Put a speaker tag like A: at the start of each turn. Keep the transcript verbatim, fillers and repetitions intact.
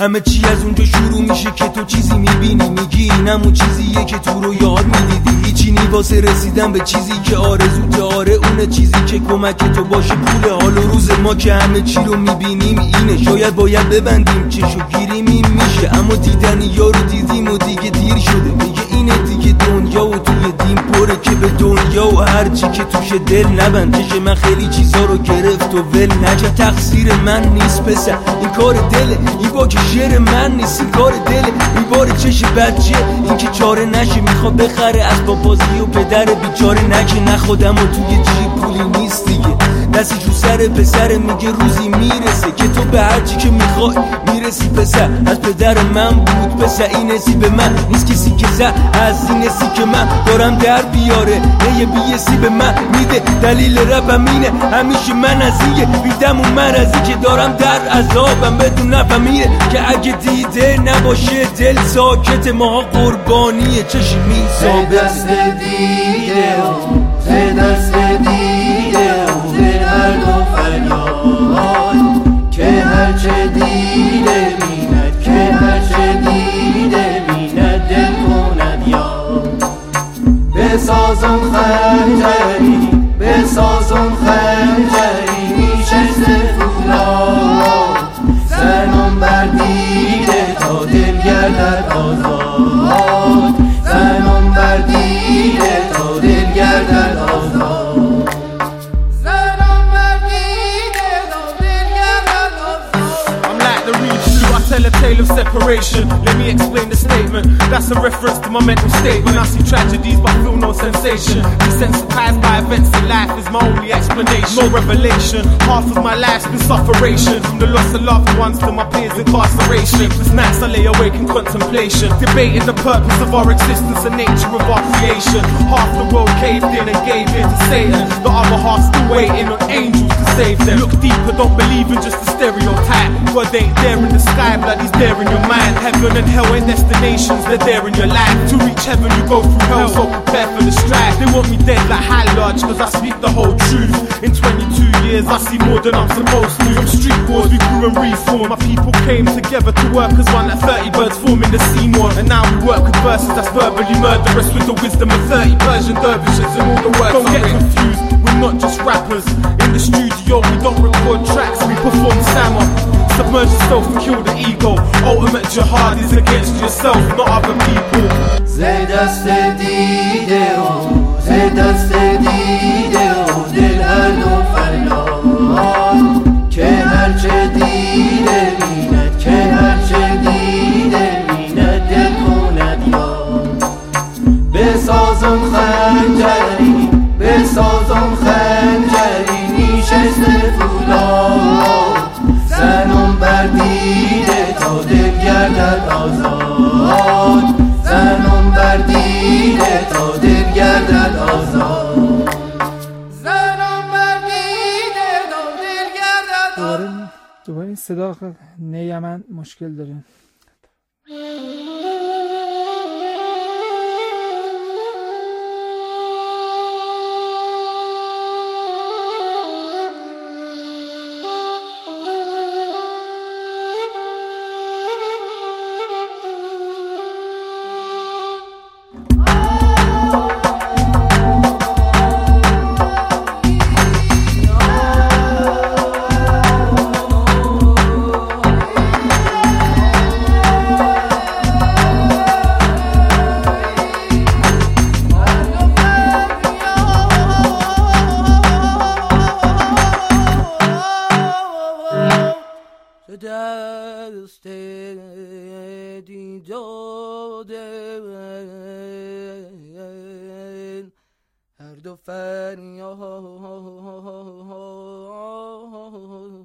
A: همه چی از اونجا شروع میشه که تو چیزی میبینی میگی این همون چیزیه که تو رو یاد میدیدی. هیچی نی واسه رسیدن به چیزی که آرزو داره، اونه چیزی که کمک تو باشه پول حال و روز ما که همه چی رو میبینیم اینه. شاید باید ببندیم چشو گیریم این میشه، اما دیدن یارو دیدیم و دیگه دیر شده. میگه اینه دیگه دنیا و توی دین پره که به دنیا و هرچی که توشه دل نبند. چشه من خیلی چیزا رو گرفت و ول نکرد. تقصیر من نیست پسر این کار دله، این با که شعر من نیست این کار دله. میباره چش بچه این که چاره نشه، میخواد بخره از بازی و پدر بیچاره نکه. نه خودم و توی جیب پولی نیست دیگه، دستش رو سر پسر میگه روزی میرسه که تو به هرچی که میخوای میرسی پسر. از پدر من بود پسر این حسی به من نیست کسی که زد از این حسی که من دارم در بیاره. نه یه بیسی به من میده دلیل ربم اینه همیشه من از اینه بیدم و مرزی که دارم در عذابم بدون نفهمیه که اگه دیده نباشه دل ساکت ماها قربانیه چشی میسابه
B: دست دیده و دست دیده و دل هر دو فریاد که هرچه دیده بیند که هرچه دیده بیند دل کند یاد. بسازم خنجری بسازم خنجری میشسته فولاد زنم بر دیده تا دل گردد آزاد. زنم بر دیده تا دل گردد آزاد. زنم بر دیده تا دل گردد آزاد.
C: I'm like the reed flute, I tell a tale of separation. Let me explain the statement, that's a reference to my mental state. When I see tragedies but feel no sensation, desensitized by events in life is my only explanation. No revelation, half of my life's been sufferation, from the loss of loved ones to my peers' incarceration. Sleepless nights I lay awake in contemplation, debating the purpose of our existence and nature of our creation. Half the world caved in and gave in to Satan, the other half still waiting on angels to save them. Look deeper, don't believe in just a stereotype. God ain't there in the sky, blood he's there in your mind. Heaven and hell ain't destinations, they're there in your life. To reach heaven you go through hell, so prepare for the strife. They want me dead like High Lodge, cause I speak the whole truth. In twenty-two years I see more than I'm supposed to. From street wars we grew and reformed. My people came together to work as one, like thirty birds forming the Seymour. And now we work with verses that's verbally murderous, with the wisdom of thirty Persian dervishes and all the words. Don't get confused, we're not just rappers. In the studio we don't record tracks, we perform Sama. Submerge yourself and kill the ego. Ultimate jihad is against yourself, not other people.
B: ز دست دیده و ز دست دیده و دل هر دو فریاد که هرچه دیده بیند که هرچه دیده بیند دل کند یاد. بسازم خنجری بسازم خنجری نیشسته فولاد زنم بر دیده تا دل گردد آزاد. زنم بر دیده تا دل گردد آزاد. زنم بر دیده تا دل گردد آزاد.
D: دوباره این صدا نیمن مشکل داره.
A: دست دیداده هر دو فریاد